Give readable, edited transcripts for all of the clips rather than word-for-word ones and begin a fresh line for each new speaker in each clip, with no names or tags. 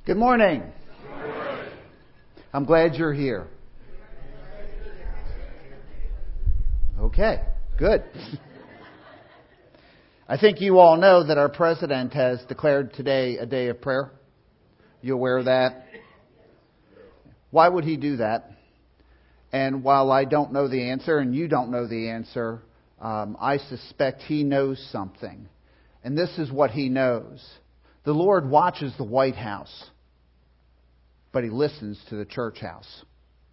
Good morning. I'm glad you're here. Okay, good. I think you all know that our president has declared today a day of prayer. You aware of that? Why would he do that? And while I don't know the answer and you don't know the answer, I suspect he knows something. And this is what he knows. The Lord watches the White House, but he listens to the church house.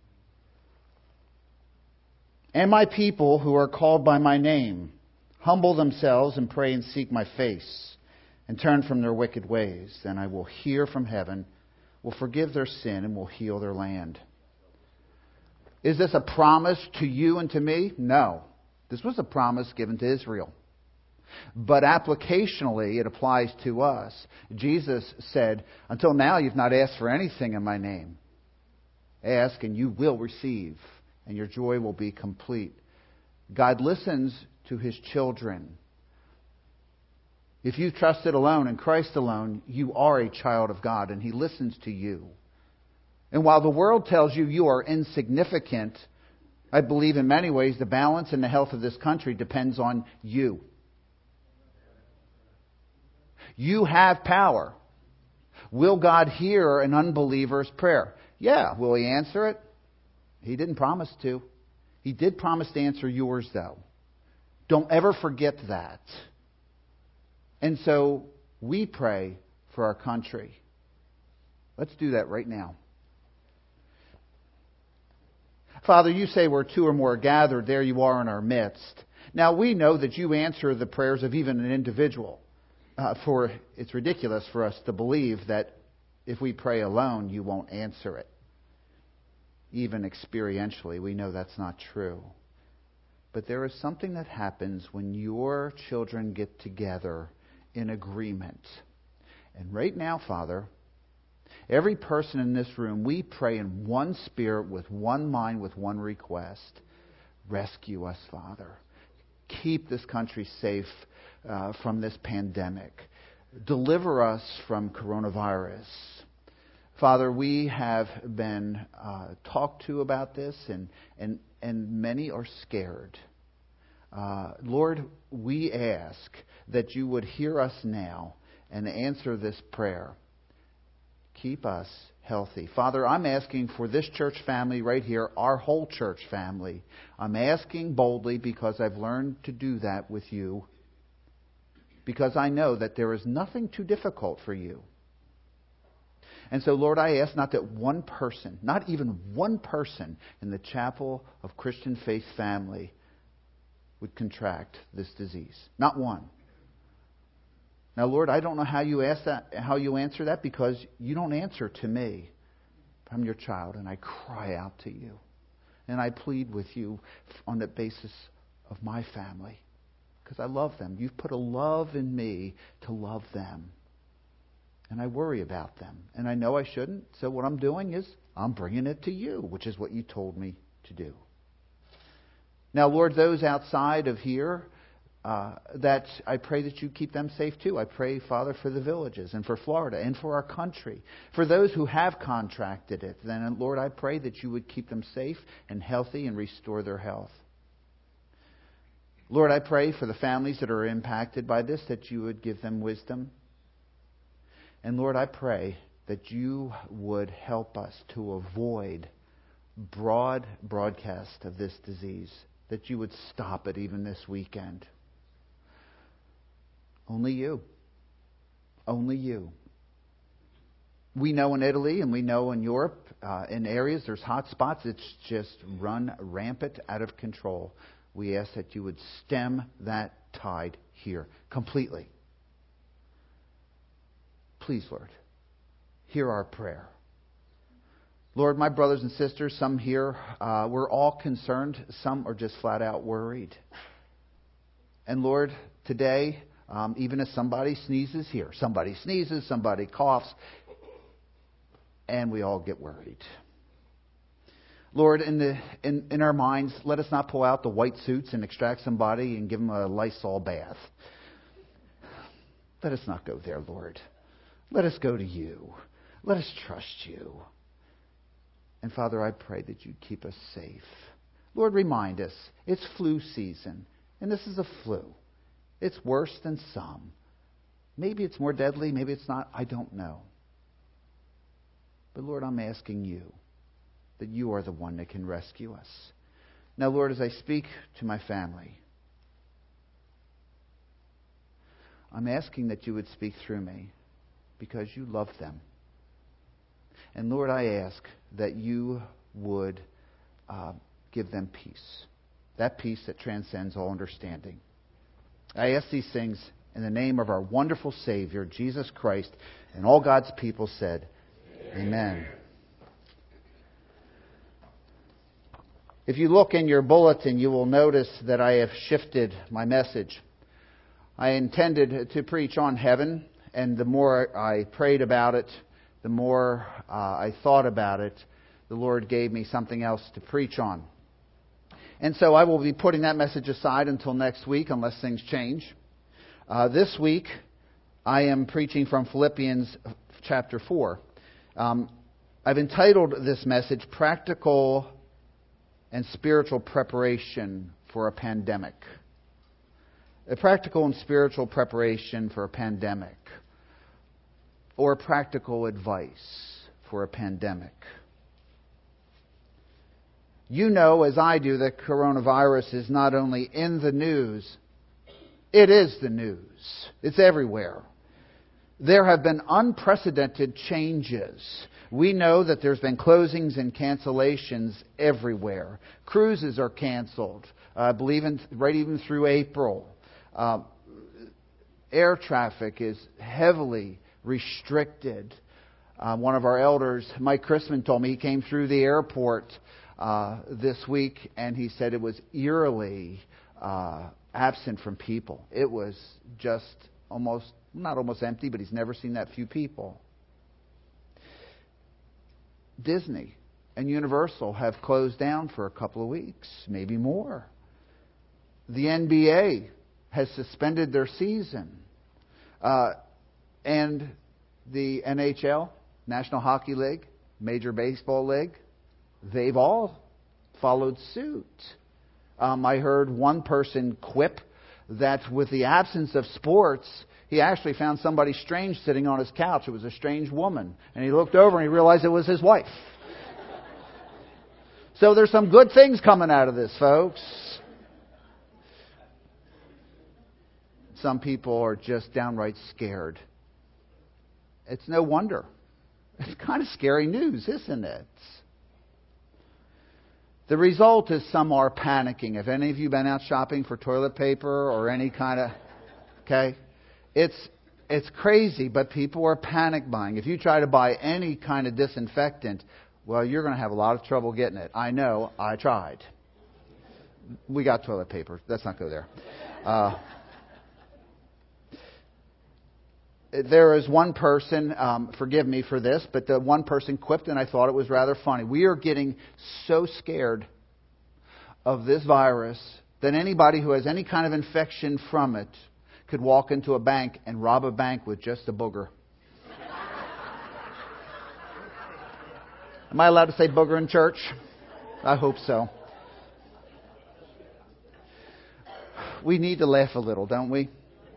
And my people who are called by my name humble themselves and pray and seek my face and turn from their wicked ways. Then I will hear from heaven, will forgive their sin, and will heal their land. Is this a promise to you and to me? No. This was a promise given to Israel. But applicationally, it applies to us. Jesus said, until now you've not asked for anything in my name. Ask and you will receive, and your joy will be complete. God listens to his children. If you trusted alone in Christ alone, you are a child of God, and he listens to you. And while the world tells you you are insignificant, I believe in many ways the balance and the health of this country depends on you. You have power. Will God hear an unbeliever's prayer? Yeah. Will he answer it? He didn't promise to. He did promise to answer yours, though. Don't ever forget that. And so we pray for our country. Let's do that right now. Father, you say where two or more are gathered, there you are in our midst. Now we know that you answer the prayers of even an individual. For it's ridiculous for us to believe that if we pray alone, you won't answer it. Even experientially, we know that's not true. But there is something that happens when your children get together in agreement. And right now, Father, every person in this room, we pray in one spirit, with one mind, with one request. Rescue us, Father. Keep this country safe from this pandemic. Deliver us from coronavirus. Father, we have been talked to about this, and many are scared. Lord, we ask that you would hear us now and answer this prayer. Keep us healthy. Father, I'm asking for this church family right here, our whole church family. I'm asking boldly because I've learned to do that with you. Because I know that there is nothing too difficult for you. And so, Lord, I ask not that one person, not even one person in the Chapel of Christian Faith family would contract this disease. Not one. Now, Lord, I don't know how you answer that, because you don't answer to me. I'm your child, and I cry out to you. And I plead with you on the basis of my family, because I love them. You've put a love in me to love them. And I worry about them. And I know I shouldn't. So what I'm doing is I'm bringing it to you, which is what you told me to do. Now, Lord, those outside of here, that I pray that you keep them safe too. I pray, Father, for the villages and for Florida and for our country. For those who have contracted it, then, Lord, I pray that you would keep them safe and healthy and restore their health. Lord, I pray for the families that are impacted by this, that you would give them wisdom. And Lord, I pray that you would help us to avoid broadcast of this disease, that you would stop it even this weekend. Only you. Only you. We know in Italy and we know in Europe, in areas there's hot spots, it's just run rampant, out of control. We ask that you would stem that tide here completely. Please, Lord, hear our prayer. Lord, my brothers and sisters, some here, we're all concerned. Some are just flat out worried. And Lord, today, even if somebody sneezes here, somebody sneezes, somebody coughs, and we all get worried. Lord, in our minds, let us not pull out the white suits and extract somebody and give them a Lysol bath. Let us not go there, Lord. Let us go to you. Let us trust you. And Father, I pray that you'd keep us safe. Lord, remind us, it's flu season, and this is a flu. It's worse than some. Maybe it's more deadly, maybe it's not, I don't know. But Lord, I'm asking you that you are the one that can rescue us. Now, Lord, as I speak to my family, I'm asking that you would speak through me because you love them. And Lord, I ask that you would give them peace. That peace that transcends all understanding. I ask these things in the name of our wonderful Savior, Jesus Christ, and all God's people said, Amen. If you look in your bulletin, you will notice that I have shifted my message. I intended to preach on heaven, and the more I prayed about it, the more I thought about it, the Lord gave me something else to preach on. And so I will be putting that message aside until next week, unless things change. This week, I am preaching from Philippians chapter 4. I've entitled this message, Practical and Spiritual Preparation for a Pandemic. A practical and spiritual preparation for a pandemic. Or practical advice for a pandemic. You know, as I do, that coronavirus is not only in the news, it is the news. It's everywhere. There have been unprecedented changes. We know that there's been closings and cancellations everywhere. Cruises are canceled, I believe, right even through April. Air traffic is heavily restricted. One of our elders, Mike Chrisman, told me he came through the airport this week, and he said it was eerily absent from people. It was just not almost empty, but he's never seen that few people. Disney and Universal have closed down for a couple of weeks, maybe more. The NBA has suspended their season. And the NHL, National Hockey League, Major Baseball League, they've all followed suit. I heard one person quip that with the absence of sports, he actually found somebody strange sitting on his couch. It was a strange woman. And he looked over and he realized it was his wife. So there's some good things coming out of this, folks. Some people are just downright scared. It's no wonder. It's kind of scary news, isn't it? The result is some are panicking. Have any of you been out shopping for toilet paper or any kind of... Okay? It's crazy, but people are panic buying. If you try to buy any kind of disinfectant, well, you're going to have a lot of trouble getting it. I know. I tried. We got toilet paper. Let's not go there. There is one person, forgive me for this, but the one person quipped, and I thought it was rather funny. We are getting so scared of this virus that anybody who has any kind of infection from it could walk into a bank and rob a bank with just a booger. Am I allowed to say booger in church? I hope so. We need to laugh a little, don't we?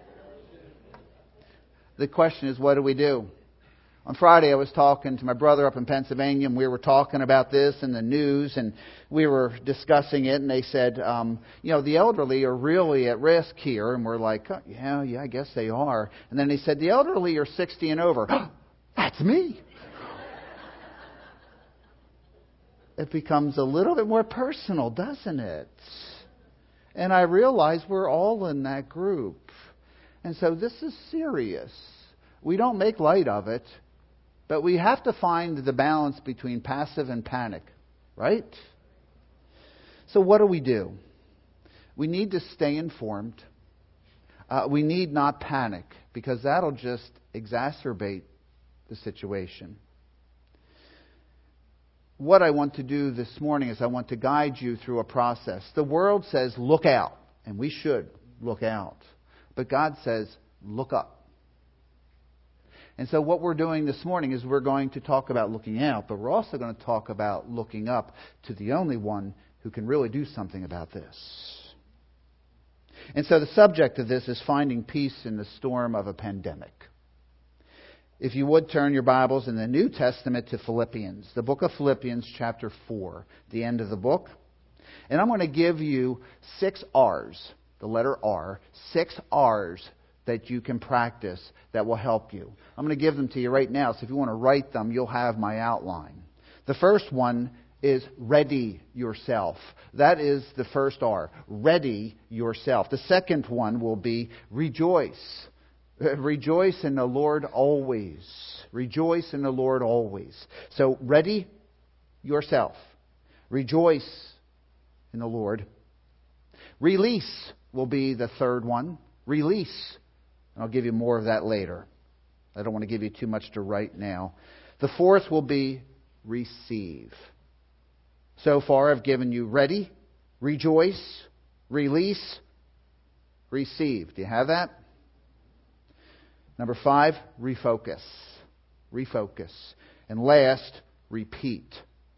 The question is, what do we do? On Friday, I was talking to my brother up in Pennsylvania, and we were talking about this in the news, and we were discussing it, and they said, the elderly are really at risk here. And we're like, oh, yeah, I guess they are. And then they said, the elderly are 60 and over. That's me. It becomes a little bit more personal, doesn't it? And I realize we're all in that group. And so this is serious. We don't make light of it, but we have to find the balance between passive and panic, right? So what do? We need to stay informed. We need not panic, because that'll just exacerbate the situation. What I want to do this morning is I want to guide you through a process. The world says, look out, and we should look out. But God says, look up. And so what we're doing this morning is we're going to talk about looking out, but we're also going to talk about looking up to the only one who can really do something about this. And so the subject of this is finding peace in the storm of a pandemic. If you would turn your Bibles in the New Testament to Philippians, the book of Philippians chapter 4, the end of the book. And I'm going to give you 6 R's, the letter R, 6 R's that you can practice that will help you. I'm going to give them to you right now, so if you want to write them, you'll have my outline. The first one is ready yourself. That is the first R, ready yourself. The second one will be rejoice. Rejoice in the Lord always. Rejoice in the Lord always. So ready yourself. Rejoice in the Lord. Release will be the third one. Release. And I'll give you more of that later. I don't want to give you too much to write now. The fourth will be receive. So far I've given you ready, rejoice, release, receive. Do you have that? Number 5, refocus. Refocus. And last, repeat.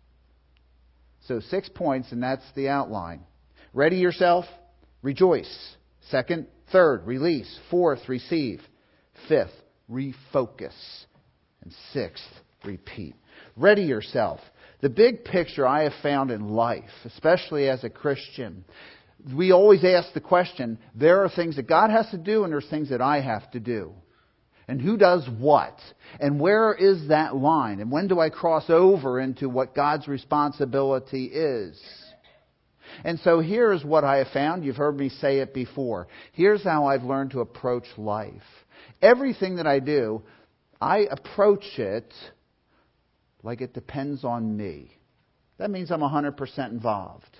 So 6 points, and that's the outline. Ready yourself, rejoice. Second, third, release. Fourth, receive. Fifth, refocus. And sixth, repeat. Ready yourself. The big picture I have found in life, especially as a Christian, we always ask the question, there are things that God has to do and there's things that I have to do. And who does what? And where is that line? And when do I cross over into what God's responsibility is? And so here's what I have found. You've heard me say it before. Here's how I've learned to approach life. Everything that I do, I approach it like it depends on me. That means I'm 100% involved.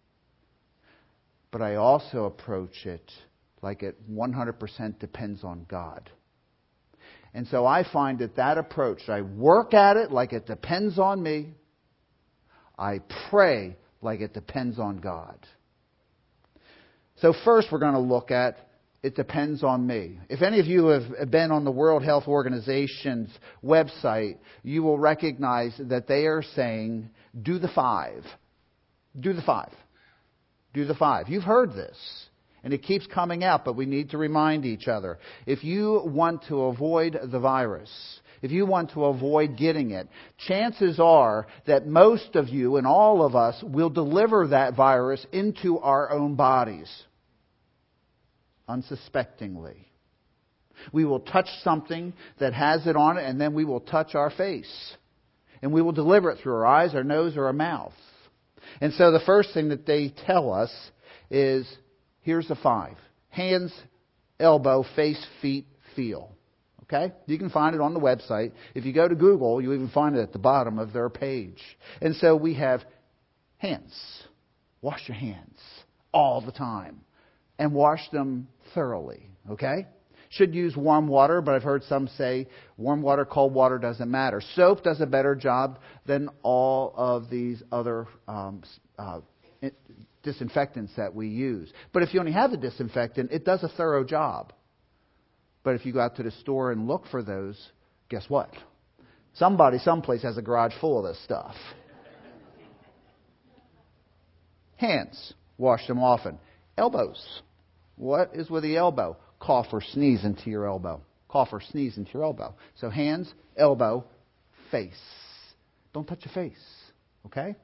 But I also approach it like it 100% depends on God. And so I find that approach, I work at it like it depends on me. I pray like it depends on God. So first we're going to look at it depends on me. If any of you have been on the World Health Organization's website, you will recognize that they are saying, do the 5. Do the 5. Do the 5. You've heard this. And it keeps coming out, but we need to remind each other. If you want to avoid the virus, if you want to avoid getting it, chances are that most of you and all of us will deliver that virus into our own bodies, unsuspectingly. We will touch something that has it on it, and then we will touch our face. And we will deliver it through our eyes, our nose, or our mouth. And so the first thing that they tell us is, here's the 5. Hands, elbow, face, feet, feel. Okay? You can find it on the website. If you go to Google, you even find it at the bottom of their page. And so we have hands. Wash your hands all the time. And wash them thoroughly. Okay? Should use warm water, but I've heard some say warm water, cold water doesn't matter. Soap does a better job than all of these other disinfectants that we use. But if you only have the disinfectant, it does a thorough job. But if you go out to the store and look for those, guess what? Somebody, someplace has a garage full of this stuff. Hands, wash them often. Elbows. What is with the elbow? Cough or sneeze into your elbow. Cough or sneeze into your elbow. So hands, elbow, face. Don't touch your face. Okay?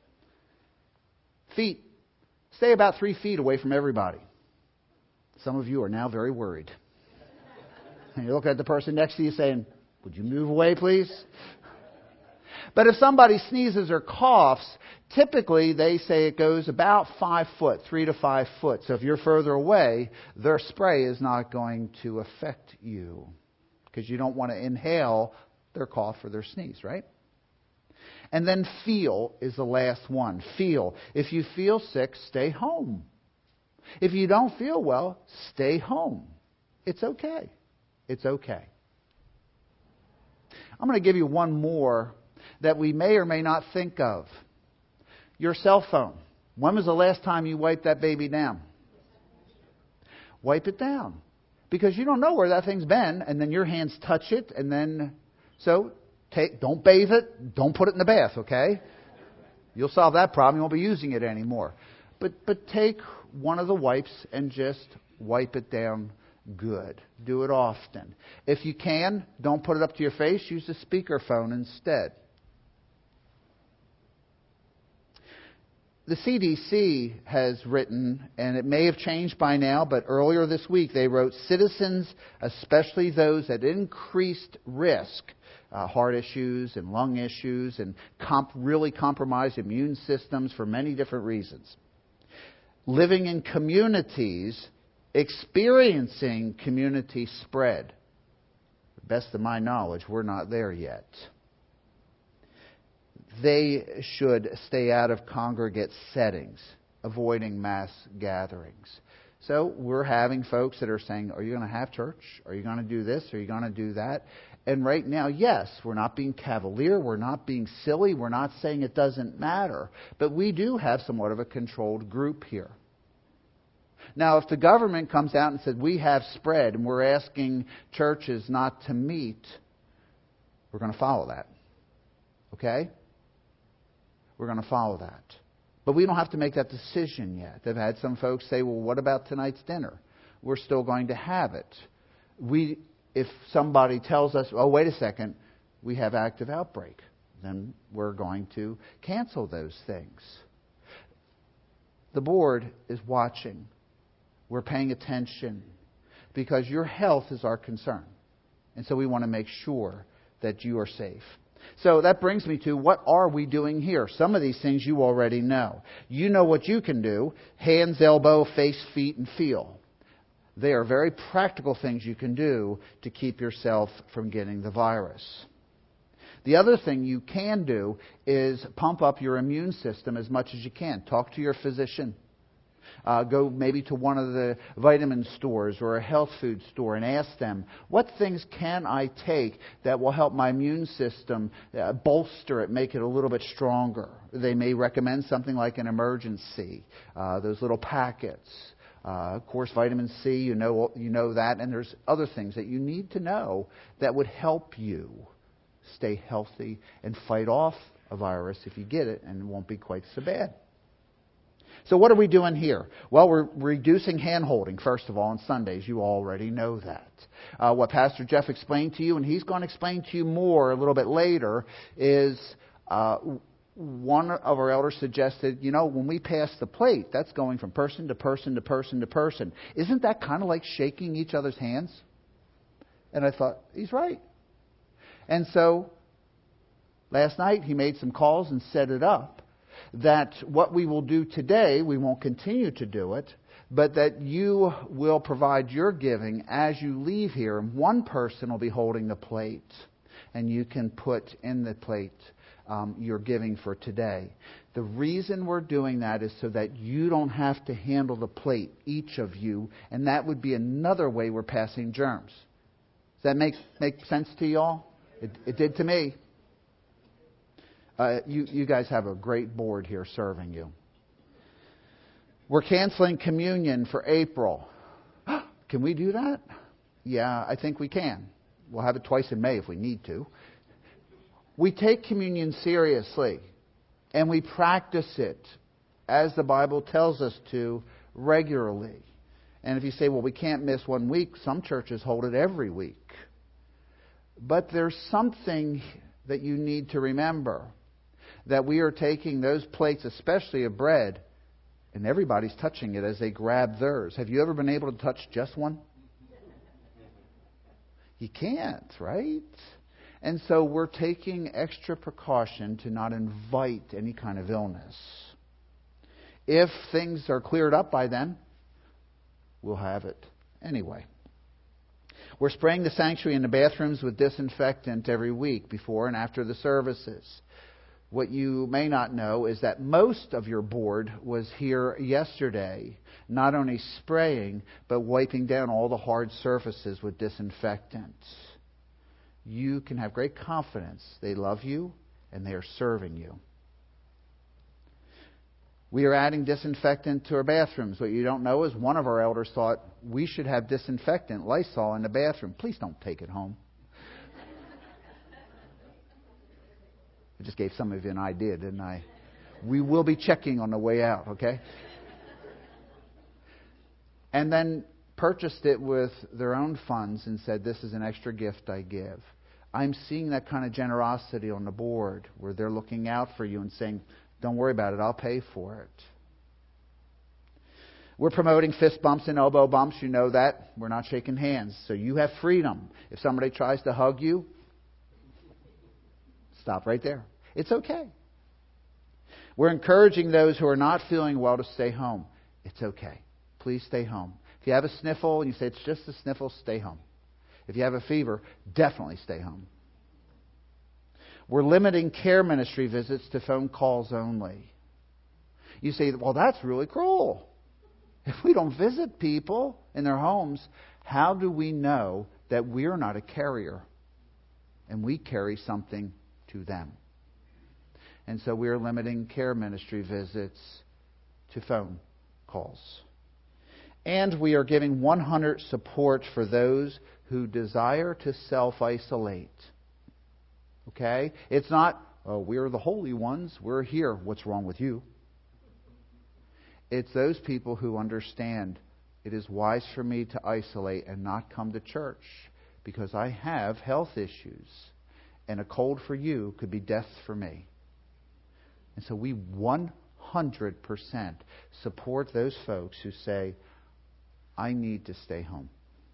Feet. Stay about 3 feet away from everybody. Some of you are now very worried. And you're looking at the person next to you saying, would you move away, please? But if somebody sneezes or coughs, typically they say it goes about 5 foot, 3 to 5 foot. So if you're further away, their spray is not going to affect you because you don't want to inhale their cough or their sneeze, right? And then feel is the last one. Feel. If you feel sick, stay home. If you don't feel well, stay home. It's okay. It's okay. I'm going to give you one more that we may or may not think of. Your cell phone. When was the last time you wiped that baby down? Wipe it down. Because you don't know where that thing's been, and then your hands touch it, and then... So, don't bathe it, don't put it in the bath, okay? You'll solve that problem, you won't be using it anymore. But take one of the wipes and just wipe it down good. Do it often. If you can, don't put it up to your face, use a speakerphone instead. The CDC has written, and it may have changed by now, but earlier this week they wrote, citizens, especially those at increased risk, heart issues and lung issues and really compromised immune systems for many different reasons, living in communities, experiencing community spread. To the best of my knowledge, we're not there yet. They should stay out of congregate settings, avoiding mass gatherings. So we're having folks that are saying, are you going to have church? Are you going to do this? Are you going to do that? And right now, yes, we're not being cavalier. We're not being silly. We're not saying it doesn't matter. But we do have somewhat of a controlled group here. Now, if the government comes out and says, we have spread and we're asking churches not to meet, we're going to follow that. Okay? We're going to follow that. But we don't have to make that decision yet. I've had some folks say, well, what about tonight's dinner? We're still going to have it. If somebody tells us, oh, wait a second, we have active outbreak, then we're going to cancel those things. The board is watching. We're paying attention because your health is our concern. And so we want to make sure that you are safe. So that brings me to, what are we doing here? Some of these things you already know. You know what you can do. Hands, elbow, face, feet, and feel. They are very practical things you can do to keep yourself from getting the virus. The other thing you can do is pump up your immune system as much as you can. Talk to your physician. Go maybe to one of the vitamin stores or a health food store and ask them, what things can I take that will help my immune system bolster it, make it a little bit stronger? They may recommend something like an Emergen-C, those little packets. Of course, vitamin C, you know that, and there's other things that you need to know that would help you stay healthy and fight off a virus if you get it, and it won't be quite so bad. So what are we doing here? Well, we're reducing hand-holding, first of all, on Sundays. You already know that. What Pastor Jeff explained to you, and he's going to explain to you more a little bit later, is one of our elders suggested, when we pass the plate, that's going from person to person to person to person. Isn't that kind of like shaking each other's hands? And I thought, he's right. And so last night he made some calls and set it up that what we will do today, we won't continue to do it, but that you will provide your giving as you leave here, and one person will be holding the plate, and you can put in the plate your giving for today. The reason we're doing that is so that you don't have to handle the plate, each of you, and that would be another way we're passing germs. Does that make sense to you all? It did to me. You guys have a great board here serving you. We're canceling communion for April. Can we do that? Yeah, I think we can. We'll have it twice in May if we need to. We take communion seriously, and we practice it as the Bible tells us to regularly. And if you say, well, we can't miss 1 week, some churches hold it every week. But there's something that you need to remember, that we are taking those plates, especially of bread, and everybody's touching it as they grab theirs. Have you ever been able to touch just one? You can't, right? And so we're taking extra precaution to not invite any kind of illness. If things are cleared up by then, we'll have it anyway. We're spraying the sanctuary and the bathrooms with disinfectant every week before and after the services. What you may not know is that most of your board was here yesterday, not only spraying, but wiping down all the hard surfaces with disinfectant. You can have great confidence. They love you, and they are serving you. We are adding disinfectant to our bathrooms. What you don't know is one of our elders thought we should have disinfectant, Lysol, in the bathroom. Please don't take it home. I just gave some of you an idea, didn't I? We will be checking on the way out, okay? And then purchased it with their own funds and said, this is an extra gift I give. I'm seeing that kind of generosity on the board where they're looking out for you and saying, don't worry about it, I'll pay for it. We're promoting fist bumps and elbow bumps. You know that. We're not shaking hands. So you have freedom. If somebody tries to hug you, stop right there. It's okay. We're encouraging those who are not feeling well to stay home. It's okay. Please stay home. If you have a sniffle and you say it's just a sniffle, stay home. If you have a fever, definitely stay home. We're limiting care ministry visits to phone calls only. You say, well, that's really cruel. If we don't visit people in their homes, how do we know that we're not a carrier and we carry something to them? And so we're limiting care ministry visits to phone calls. And we are giving 100 support for those who desire to self-isolate. Okay? It's not, oh, we're the holy ones. We're here. What's wrong with you? It's those people who understand it is wise for me to isolate and not come to church because I have health issues. And a cold for you could be death for me. And so we 100% support those folks who say, I need to stay home.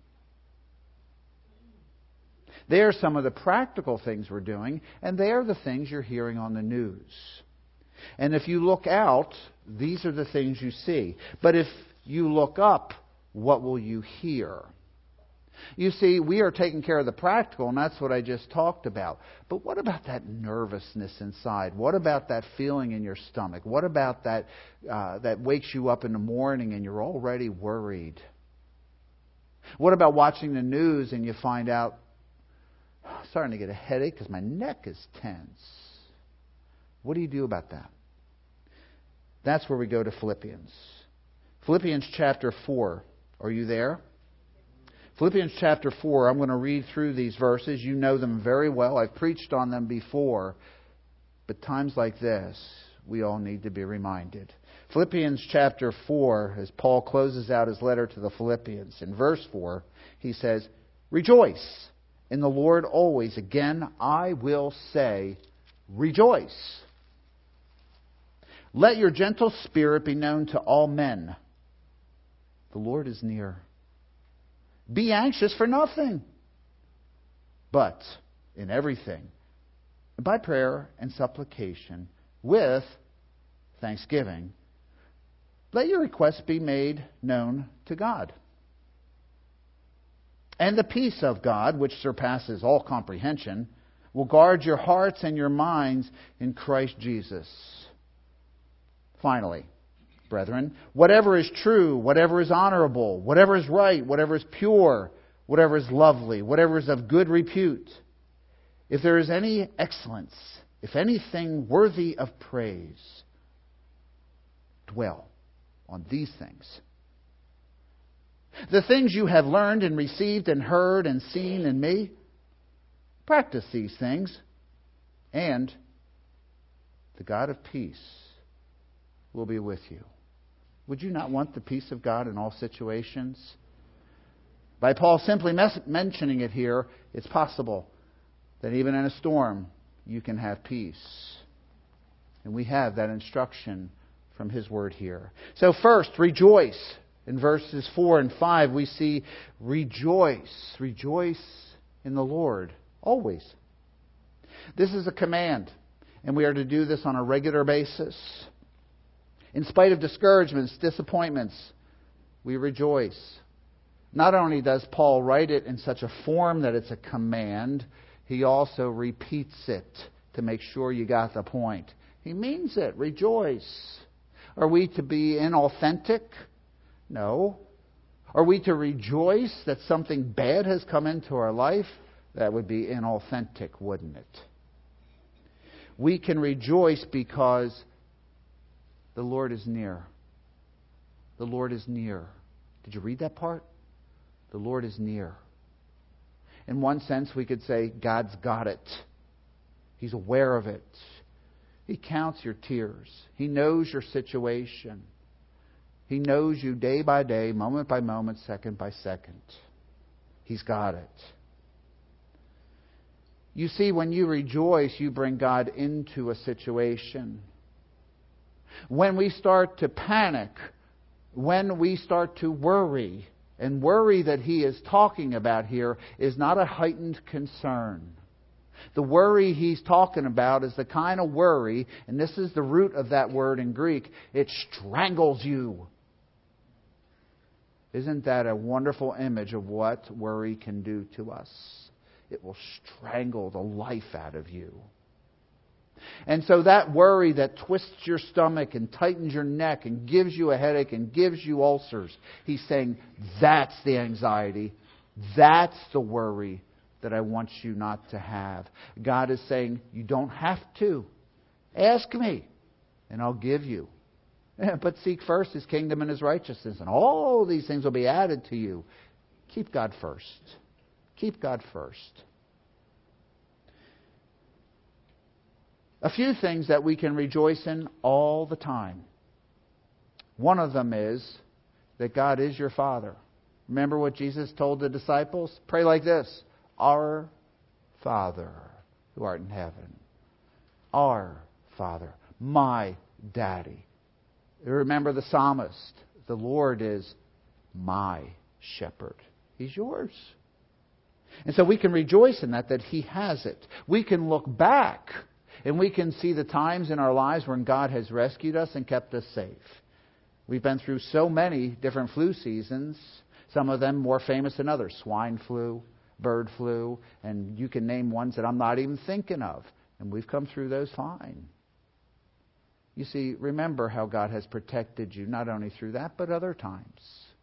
They are some of the practical things we're doing, and they are the things you're hearing on the news. And if you look out, these are the things you see. But if you look up, what will you hear? You see, we are taking care of the practical, and that's what I just talked about. But what about that nervousness inside? What about that feeling in your stomach? What about that that wakes you up in the morning and you're already worried? What about watching the news and you find out, I'm starting to get a headache because my neck is tense? What do you do about that? That's where we go to Philippians. Philippians chapter 4. Are you there? Philippians chapter 4, I'm going to read through these verses. You know them very well. I've preached on them before. But times like this, we all need to be reminded. Philippians chapter 4, as Paul closes out his letter to the Philippians, in verse 4, he says, rejoice in the Lord always. Again, I will say, rejoice. Let your gentle spirit be known to all men. The Lord is near. Be anxious for nothing, but in everything, by prayer and supplication, with thanksgiving, let your requests be made known to God. And the peace of God, which surpasses all comprehension, will guard your hearts and your minds in Christ Jesus. Finally, brethren, whatever is true, whatever is honorable, whatever is right, whatever is pure, whatever is lovely, whatever is of good repute, if there is any excellence, if anything worthy of praise, dwell on these things. The things you have learned and received and heard and seen in me, practice these things, and the God of peace will be with you. Would you not want the peace of God in all situations? By Paul simply mentioning it here, it's possible that even in a storm, you can have peace. And we have that instruction from his word here. So first, rejoice. In verses 4 and 5, we see rejoice. Rejoice in the Lord, always. This is a command, and we are to do this on a regular basis. In spite of discouragements, disappointments, we rejoice. Not only does Paul write it in such a form that it's a command, he also repeats it to make sure you got the point. He means it. Rejoice. Are we to be inauthentic? No. Are we to rejoice that something bad has come into our life? That would be inauthentic, wouldn't it? We can rejoice because The Lord is near. The Lord is near. Did you read that part? The Lord is near. In one sense, we could say God's got it. He's aware of it. He counts your tears. He knows your situation. He knows you day by day, moment by moment, second by second. He's got it. You see, when you rejoice, you bring God into a situation. When we start to panic, when we start to worry, and worry that he is talking about here is not a heightened concern. The worry he's talking about is the kind of worry, and this is the root of that word in Greek, it strangles you. Isn't that a wonderful image of what worry can do to us? It will strangle the life out of you. And so that worry that twists your stomach and tightens your neck and gives you a headache and gives you ulcers, he's saying, that's the anxiety. That's the worry that I want you not to have. God is saying, you don't have to. Ask me, and I'll give you. But seek first His kingdom and His righteousness, and all these things will be added to you. Keep God first. Keep God first. A few things that we can rejoice in all the time. One of them is that God is your Father. Remember what Jesus told the disciples? Pray like this: Our Father who art in heaven. Our Father. My Daddy. Remember the psalmist. The Lord is my shepherd. He's yours. And so we can rejoice in that He has it. We can look back and we can see the times in our lives when God has rescued us and kept us safe. We've been through so many different flu seasons, some of them more famous than others. Swine flu, bird flu, and you can name ones that I'm not even thinking of. And we've come through those fine. You see, remember how God has protected you, not only through that, but other times.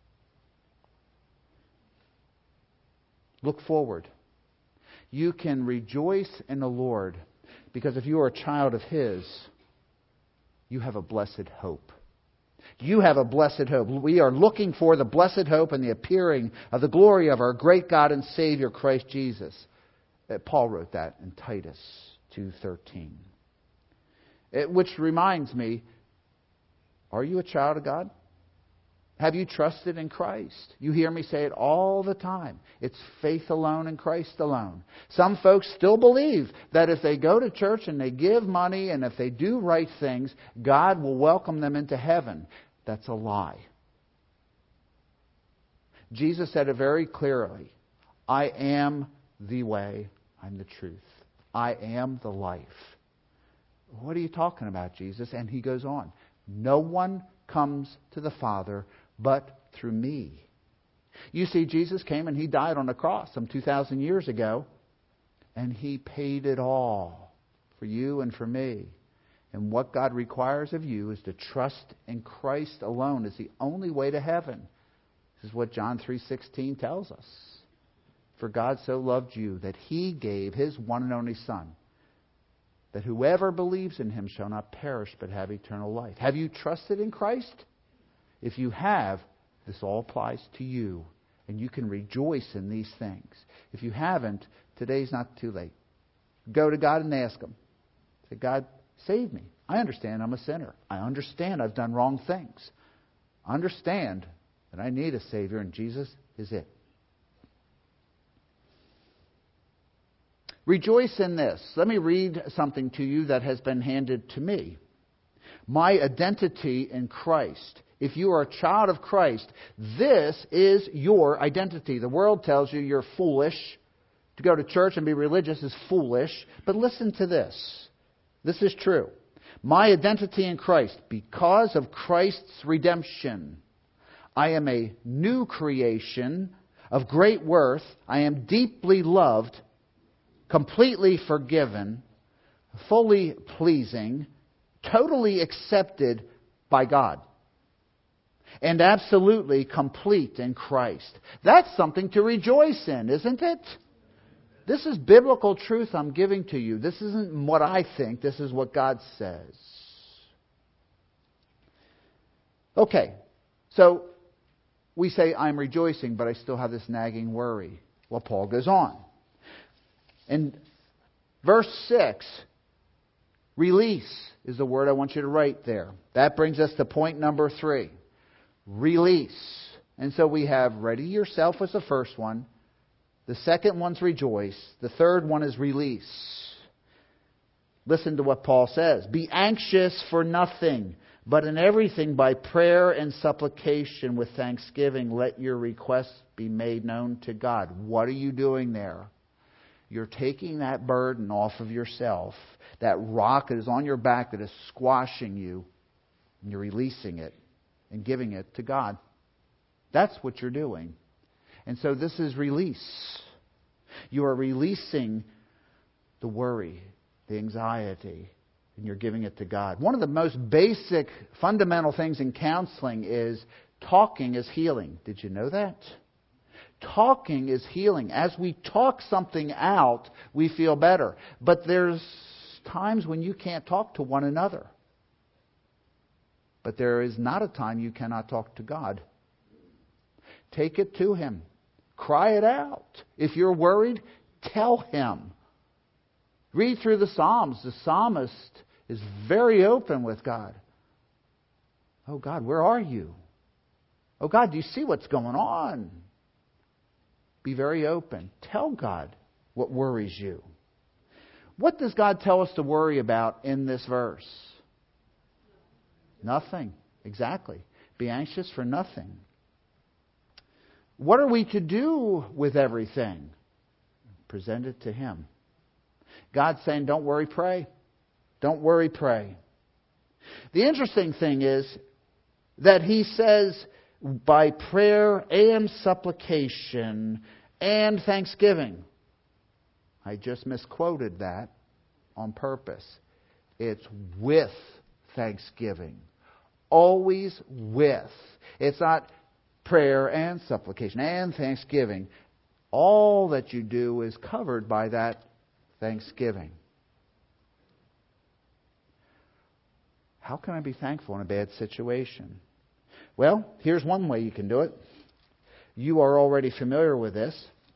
Look forward. You can rejoice in the Lord, because if you are a child of His, you have a blessed hope. You have a blessed hope. We are looking for the blessed hope and the appearing of the glory of our great God and Savior, Christ Jesus. Paul wrote that in Titus 2:13. Which reminds me, are you a child of God? Have you trusted in Christ? You hear me say it all the time. It's faith alone in Christ alone. Some folks still believe that if they go to church and they give money and if they do right things, God will welcome them into heaven. That's a lie. Jesus said it very clearly. I am the way, I'm the truth. I am the life. What are you talking about, Jesus? And He goes on. No one comes to the Father but through me. You see, Jesus came and He died on the cross some 2,000 years ago, and He paid it all for you and for me. And what God requires of you is to trust in Christ alone as the only way to heaven. This is what John 3:16 tells us. For God so loved you that He gave His one and only Son, that whoever believes in Him shall not perish but have eternal life. Have you trusted in Christ? If you have, this all applies to you. And you can rejoice in these things. If you haven't, today's not too late. Go to God and ask Him. Say, God, save me. I understand I'm a sinner. I understand I've done wrong things. I understand that I need a Savior, and Jesus is it. Rejoice in this. Let me read something to you that has been handed to me. My identity in Christ. If you are a child of Christ, this is your identity. The world tells you you're foolish. To go to church and be religious is foolish. But listen to this. This is true. My identity in Christ, because of Christ's redemption, I am a new creation of great worth. I am deeply loved, completely forgiven, fully pleasing, totally accepted by God, and absolutely complete in Christ. That's something to rejoice in, isn't it? This is biblical truth I'm giving to you. This isn't what I think. This is what God says. Okay, so we say, I'm rejoicing, but I still have this nagging worry. Well, Paul goes on. In verse 6, release is the word I want you to write there. That brings us to point number 3. Release. And so we have ready yourself was the first one. The second one's rejoice. The third one is release. Listen to what Paul says. Be anxious for nothing, but in everything by prayer and supplication with thanksgiving, let your requests be made known to God. What are you doing there? You're taking that burden off of yourself, that rock that is on your back that is squashing you, and you're releasing it and giving it to God. That's what you're doing. And so this is release. You are releasing the worry, the anxiety, and you're giving it to God. One of the most basic, fundamental things in counseling is talking is healing. Did you know that? Talking is healing. As we talk something out, we feel better. But there's times when you can't talk to one another. But there is not a time you cannot talk to God. Take it to Him. Cry it out. If you're worried, tell Him. Read through the Psalms. The psalmist is very open with God. Oh God, where are you? Oh God, do you see what's going on? Be very open. Tell God what worries you. What does God tell us to worry about in this verse? Nothing. Exactly. Be anxious for nothing. What are we to do with everything? Present it to Him. God's saying, don't worry, pray. Don't worry, pray. The interesting thing is that He says, by prayer and supplication and thanksgiving. I just misquoted that on purpose. It's with thanksgiving. Always with. It's not prayer and supplication and thanksgiving. All that you do is covered by that thanksgiving. How can I be thankful in a bad situation? Well, here's one way you can do it. You are already familiar with this.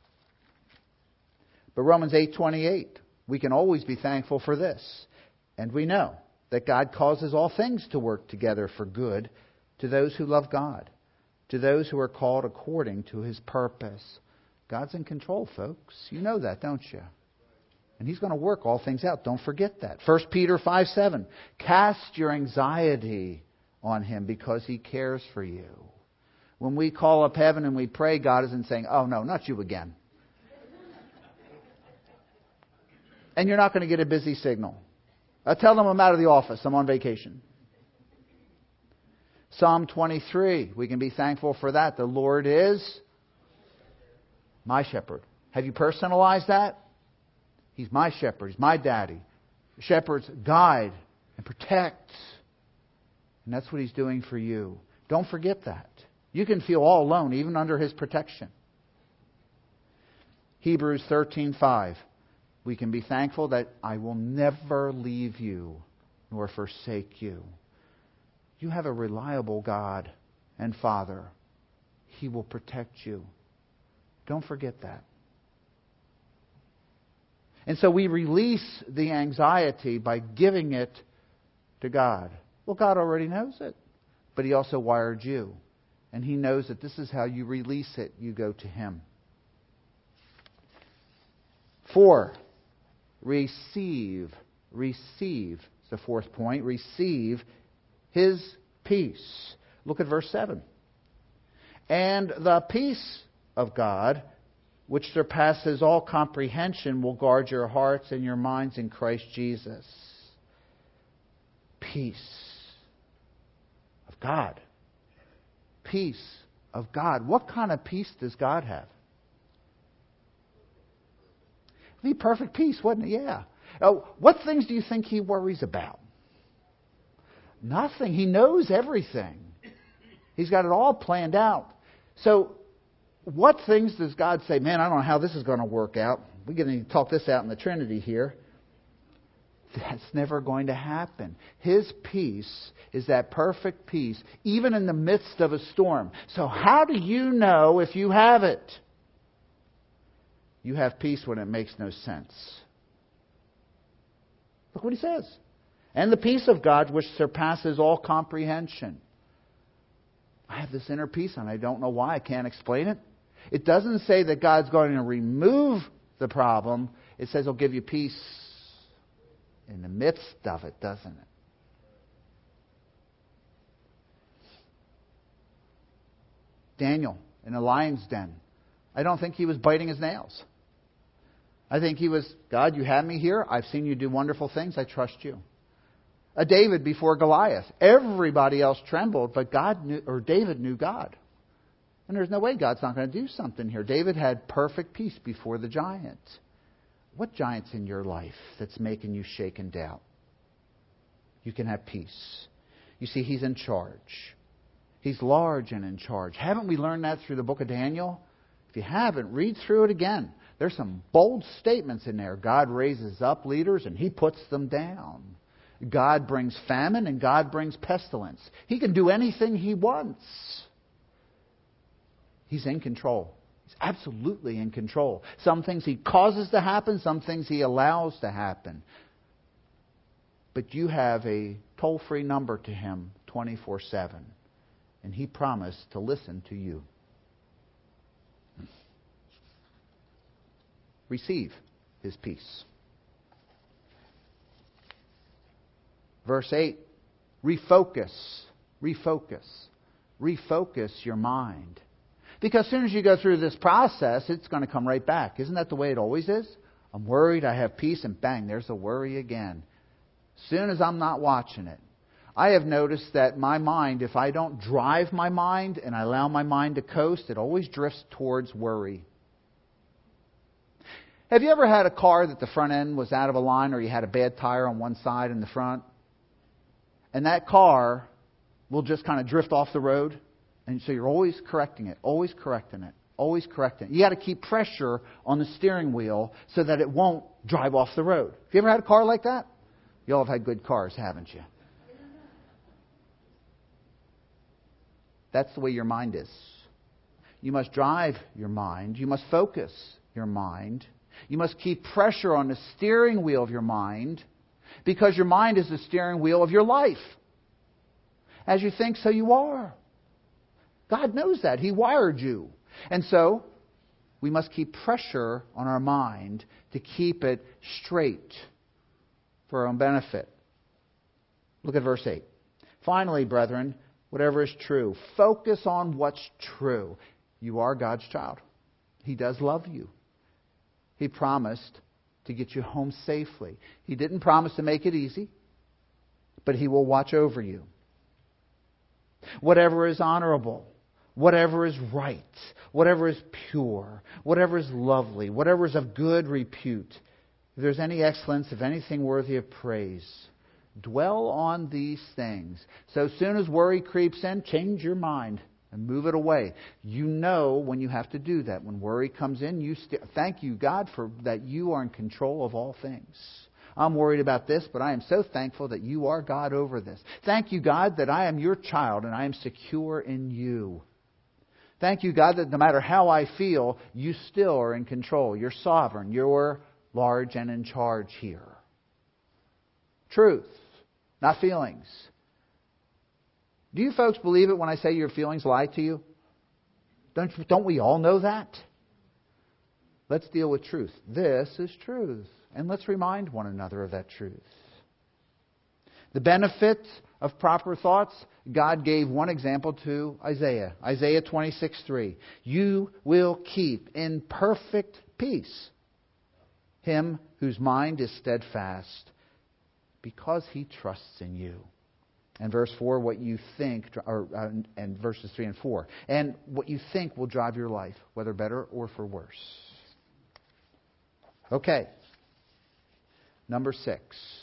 But Romans 8:28, we can always be thankful for this. And we know that God causes all things to work together for good to those who love God, to those who are called according to His purpose. God's in control, folks. You know that, don't you? And He's going to work all things out. Don't forget that. 1 Peter 5:7, cast your anxiety on Him because He cares for you. When we call up heaven and we pray, God isn't saying, oh no, not you again. And you're not going to get a busy signal. Tell them I'm out of the office. I'm on vacation. Psalm 23, we can be thankful for that. The Lord is my shepherd. Have you personalized that? He's my shepherd. He's my daddy. Shepherds guide and protect. And that's what He's doing for you. Don't forget that. You can feel all alone, even under His protection. Hebrews 13:5. We can be thankful that I will never leave you nor forsake you. You have a reliable God and Father. He will protect you. Don't forget that. And so we release the anxiety by giving it to God. Well, God already knows it. But He also wired you. And He knows that this is how you release it. You go to Him. 4. Receive. Receive is the fourth point. Receive His peace. Look at verse 7. And the peace of God, which surpasses all comprehension, will guard your hearts and your minds in Christ Jesus. Peace of God. Peace of God. What kind of peace does God have? It'd be perfect peace, wouldn't it? Yeah. What things do you think He worries about? Nothing. He knows everything. He's got it all planned out. So, what things does God say, man, I don't know how this is going to work out. We're going to talk this out in the Trinity here. That's never going to happen. His peace is that perfect peace, even in the midst of a storm. So how do you know if you have it? You have peace when it makes no sense. Look what he says. And the peace of God which surpasses all comprehension. I have this inner peace and I don't know why. I can't explain it. It doesn't say that God's going to remove the problem. It says He'll give you peace in the midst of it, doesn't it? Daniel in a lion's den. I don't think he was biting his nails. I think he was, God, you had me here. I've seen you do wonderful things. I trust you. A David before Goliath. Everybody else trembled, but David knew God. And there's no way God's not going to do something here. David had perfect peace before the giant. What giant's in your life that's making you shake and doubt? You can have peace. You see, He's in charge. He's large and in charge. Haven't we learned that through the book of Daniel? If you haven't, read through it again. There's some bold statements in there. God raises up leaders and He puts them down. God brings famine and God brings pestilence. He can do anything He wants. He's in control. He's absolutely in control. Some things He causes to happen, some things He allows to happen. But you have a toll-free number to Him 24/7. And He promised to listen to you. Receive His peace. Verse 8, refocus your mind. Because as soon as you go through this process, it's going to come right back. Isn't that the way it always is? I'm worried, I have peace, and bang, there's a worry again. As soon as I'm not watching it. I have noticed that my mind, if I don't drive my mind and I allow my mind to coast, it always drifts towards worry. Have you ever had a car that the front end was out of a line, or you had a bad tire on one side in the front? And that car will just kind of drift off the road. And so you're always correcting it, always correcting it, always correcting it. You got to keep pressure on the steering wheel so that it won't drive off the road. Have you ever had a car like that? You all have had good cars, haven't you? That's the way your mind is. You must drive your mind. You must focus your mind. You must keep pressure on the steering wheel of your mind, because your mind is the steering wheel of your life. As you think, so you are. God knows that. He wired you. And so, we must keep pressure on our mind to keep it straight for our own benefit. Look at verse 8. Finally, brethren, whatever is true, focus on what's true. You are God's child. He does love you. He promised to get you home safely. He didn't promise to make it easy, but He will watch over you. Whatever is honorable, whatever is right, whatever is pure, whatever is lovely, whatever is of good repute, if there's any excellence, if anything worthy of praise, dwell on these things. So as soon as worry creeps in, change your mind and move it away. You know when you have to do that. When worry comes in, thank you, God, for that you are in control of all things. I'm worried about this, but I am so thankful that you are God over this. Thank you, God, that I am your child and I am secure in you. Thank you, God, that no matter how I feel, you still are in control. You're sovereign. You're large and in charge here. Truth, not feelings. Do you folks believe it when I say your feelings lie to you? Don't we all know that? Let's deal with truth. This is truth. And let's remind one another of that truth. The benefit of proper thoughts, God gave one example to Isaiah. Isaiah 26:3. You will keep in perfect peace him whose mind is steadfast, because he trusts in you. And verse 4, what you think, and verses 3 and 4. And what you think will drive your life, whether better or for worse. Okay. Number 6.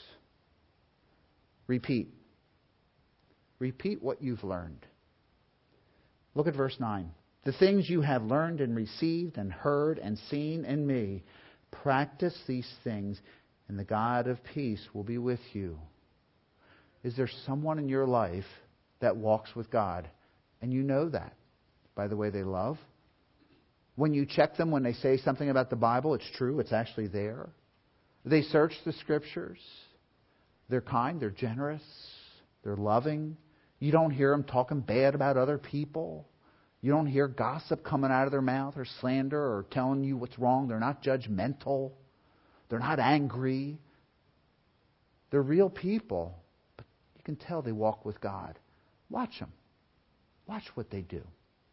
Repeat. Repeat what you've learned. Look at verse 9. The things you have learned and received and heard and seen in me, practice these things, and the God of peace will be with you. Is there someone in your life that walks with God? And you know that by the way they love. When you check them, when they say something about the Bible, it's true, it's actually there. They search the Scriptures. They're kind, they're generous, they're loving. You don't hear them talking bad about other people. You don't hear gossip coming out of their mouth or slander or telling you what's wrong. They're not judgmental. They're not angry. They're real people. But you can tell they walk with God. Watch them. Watch what they do.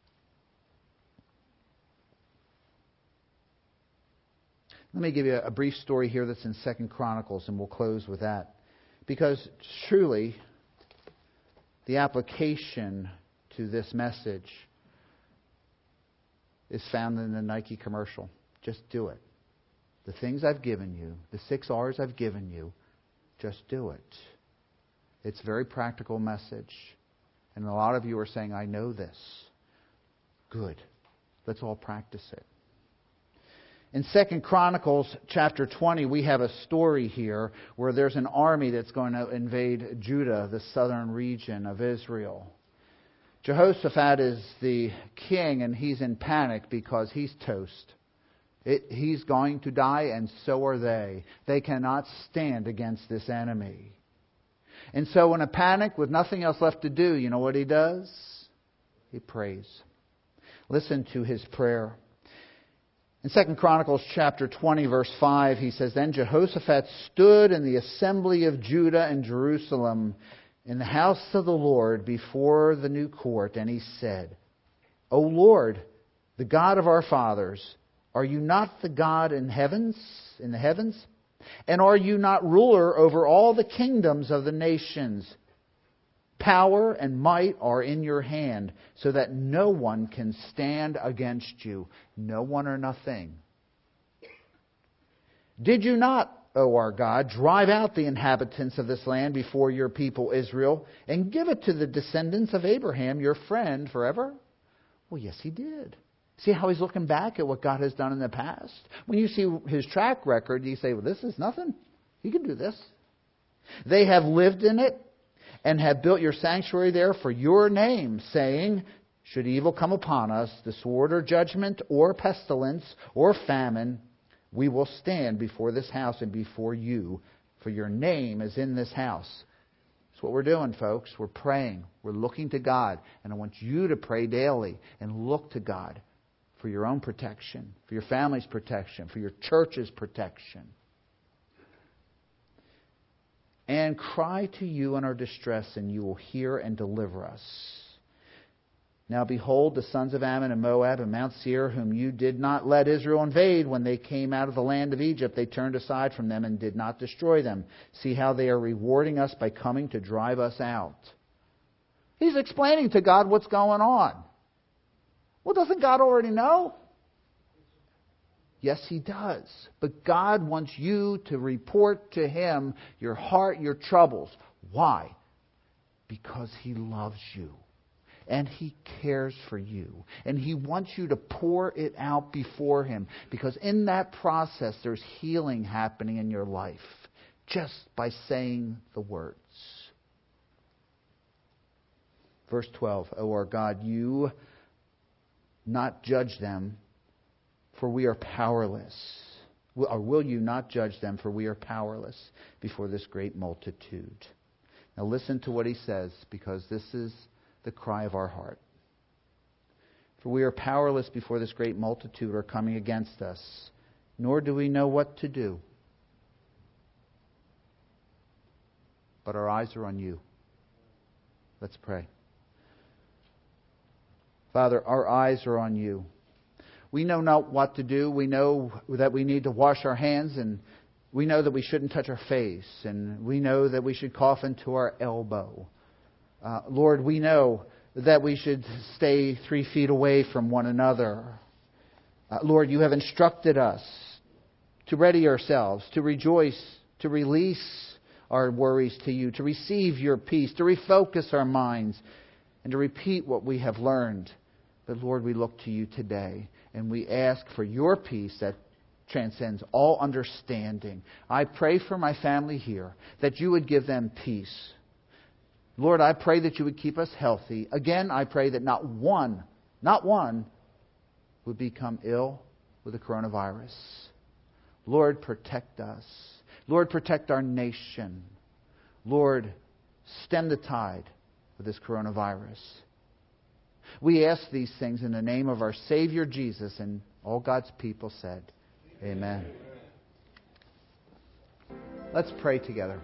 Let me give you a brief story here that's in 2 Chronicles, and we'll close with that. Because truly, the application to this message is found in the Nike commercial. Just do it. The things I've given you, the 6 R's I've given you, just do it. It's a very practical message. And a lot of you are saying, I know this. Good. Let's all practice it. In 2 Chronicles chapter 20, we have a story here where there's an army that's going to invade Judah, the southern region of Israel. Jehoshaphat is the king, and he's in panic because he's toast. He's going to die, and so are they. They cannot stand against this enemy. And so in a panic with nothing else left to do, you know what he does? He prays. Listen to his prayer. In 2 Chronicles chapter 20, verse 5, he says, Then Jehoshaphat stood in the assembly of Judah and Jerusalem in the house of the Lord before the new court, and he said, O Lord, the God of our fathers, are you not the God in the heavens? And are you not ruler over all the kingdoms of the nations? Power and might are in your hand, so that no one can stand against you. No one or nothing. Did you not, O our God, drive out the inhabitants of this land before your people Israel, and give it to the descendants of Abraham, your friend, forever? Well, yes, he did. See how he's looking back at what God has done in the past? When you see his track record, you say, well, this is nothing. He can do this. They have lived in it and have built your sanctuary there for your name, saying, should evil come upon us, the sword or judgment or pestilence or famine, we will stand before this house and before you, for your name is in this house. That's what we're doing, folks. We're praying. We're looking to God. And I want you to pray daily and look to God for your own protection, for your family's protection, for your church's protection. And cry to you in our distress, and you will hear and deliver us. Now behold, the sons of Ammon and Moab and Mount Seir, whom you did not let Israel invade when they came out of the land of Egypt, they turned aside from them and did not destroy them. See how they are rewarding us by coming to drive us out. He's explaining to God what's going on. Well, doesn't God already know? Yes, He does. But God wants you to report to Him your heart, your troubles. Why? Because He loves you. And He cares for you. And He wants you to pour it out before Him. Because in that process, there's healing happening in your life. Just by saying the words. Verse 12. O our God, you not judge them, for we are powerless. Or will you not judge them, for we are powerless before this great multitude. Now listen to what he says, because this is the cry of our heart. For we are powerless before this great multitude are coming against us, nor do we know what to do. But our eyes are on you. Let's pray. Father, our eyes are on you. We know not what to do. We know that we need to wash our hands, and we know that we shouldn't touch our face, and we know that we should cough into our elbow. Lord, we know that we should stay 3 feet away from one another. Lord, you have instructed us to ready ourselves, to rejoice, to release our worries to you, to receive your peace, to refocus our minds, and to repeat what we have learned. But Lord, we look to you today, and we ask for your peace that transcends all understanding. I pray for my family here that you would give them peace. Lord, I pray that you would keep us healthy. Again, I pray that not one would become ill with the coronavirus. Lord, protect us. Lord, protect our nation. Lord, stem the tide of this coronavirus. We ask these things in the name of our Savior Jesus, and all God's people said, Amen. Let's pray together.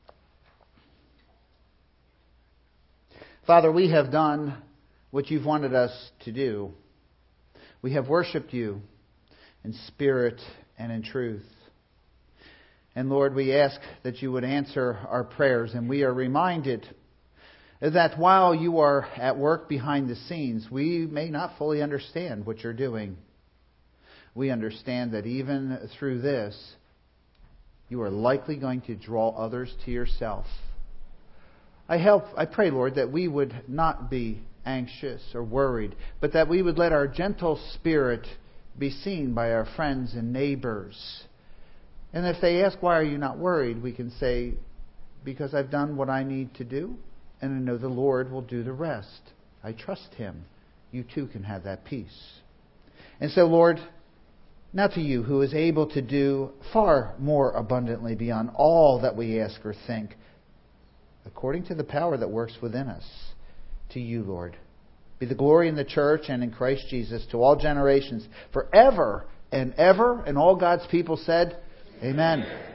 Father, we have done what you've wanted us to do. We have worshiped you in spirit and in truth. And Lord, we ask that you would answer our prayers, and we are reminded that while you are at work behind the scenes, we may not fully understand what you're doing. We understand that even through this, you are likely going to draw others to yourself. I pray, Lord, that we would not be anxious or worried, but that we would let our gentle spirit be seen by our friends and neighbors. And if they ask, why are you not worried? We can say, because I've done what I need to do, and I know the Lord will do the rest. I trust Him. You too can have that peace. And so, Lord, now to you, who is able to do far more abundantly beyond all that we ask or think, according to the power that works within us. To you, Lord, be the glory in the church and in Christ Jesus to all generations, forever and ever. And all God's people said, Amen.